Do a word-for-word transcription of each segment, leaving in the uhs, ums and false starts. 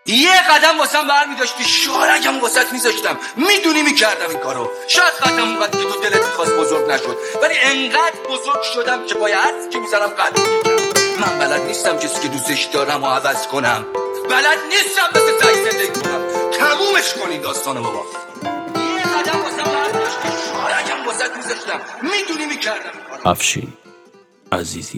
یه قدم واسم برمی‌داشتی شارکم واسط میذاشتم، میدونی میکردم این کارو. شاید قدم اونقدر که تو دلت میخواست بزرگ نشد، ولی انقدر بزرگ شدم که باید هر که میزنم قدم میگیرم. من بلد نیستم کسی که دوستش دارم و عوض کنم، بلد نیستم مثل سعی زندگی کنم. تمومش کنین داستانو بابا. یه قدم واسم برمی‌داشتی شارکم واسط میذاشتم، میدونی میکردم این کارو. افشین عزیزی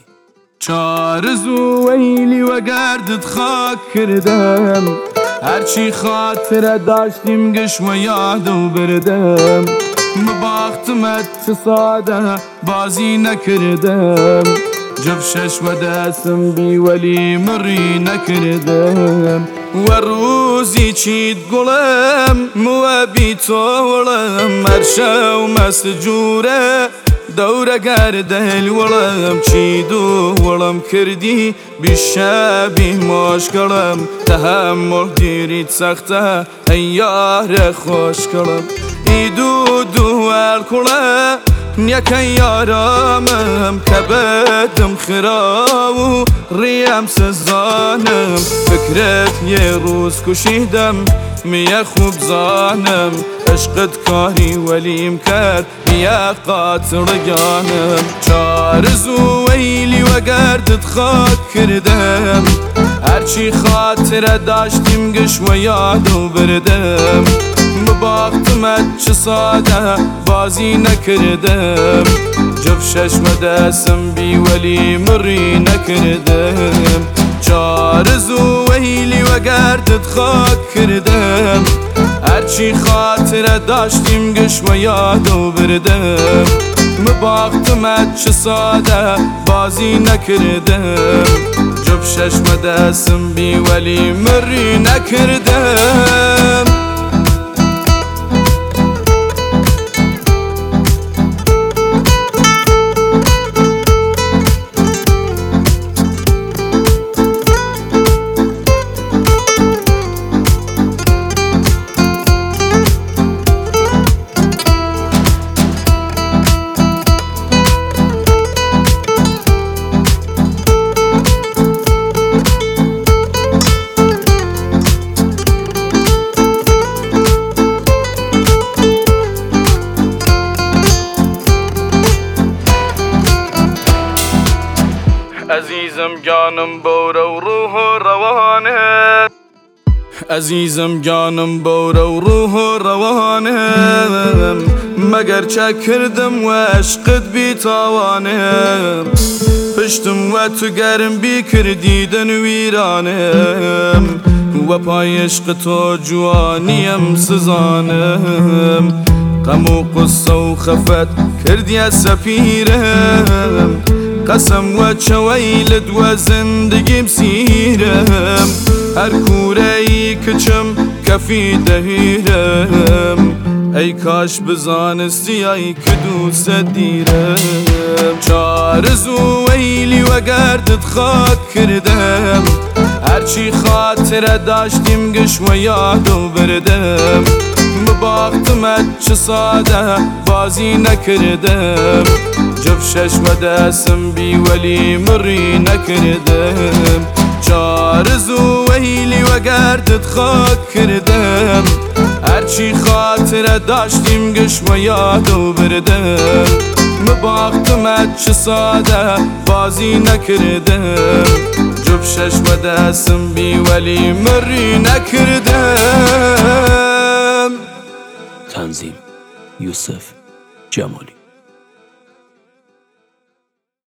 چارزو ویلی و گردت خاک کردم، هرچی خاطره داشتیم گشت و یاد و بردم. بباختمت چه ساده بازی نکردم، جفشش و دستم بی ولی مری نکردم. و روزی چید گلم و بی تولم، هرشو مسجوره دورة قارده الولم چیدو ولم کردی بیشابی مشکلم. تحمل دیرید سخته ایار خوش کلم، ایدو دوال کله نیک یارامم که بدم خراو ریم سزانم. فکرت یه روز کشیدم میه خوب زانم، عشقت کاری ولیم کرد میه قاطر جانم. چارزو ویلی و گردت خاک کردم، هرچی خاطره داشتیم گش و یاد و بردم. بباختمت چه ساده بازی نکردم، جفشش و دستم بی ولی مری نکردم. چارزو ویلی و گردت خاک کردم، هرچی خاطره داشتیم گش و یاد و بردم. مباختمت چه ساده بازی نکردم، جفشش و دستم بی ولی مری نکردم. عزیزم جانم بوره و روح و روانه، عزیزم جانم بوره و روح و روانه. مگر چه کردم و عشقت بی تاوانه، پشتم و تو گرم بی کردیدن ویرانم. و پای عشق تو جوانیم سزانم، غم و قصه و خفت کردی سفیرم. قسم و چویلد و زندگیم سیرم، هر کوره ای کچم کفی دهیرم. ای کاش بزانستی ای که دوست دیرم. چارزو ویلی و گردت خاک کردم، هرچی خاطره داشتیم گش و یاد و بردم. بباختمت چه ساده بازی نکردم، جفشش و دستم بی ولی مری نکردم. چارزو ویلی و گردت خاک کردم، هرچی خاطره داشتیم گش و یاد و بردم. مباختمت چه ساده بازی نکردم، جفشش و دستم بی ولی مری نکردم. تنظیم یوسف جمالی.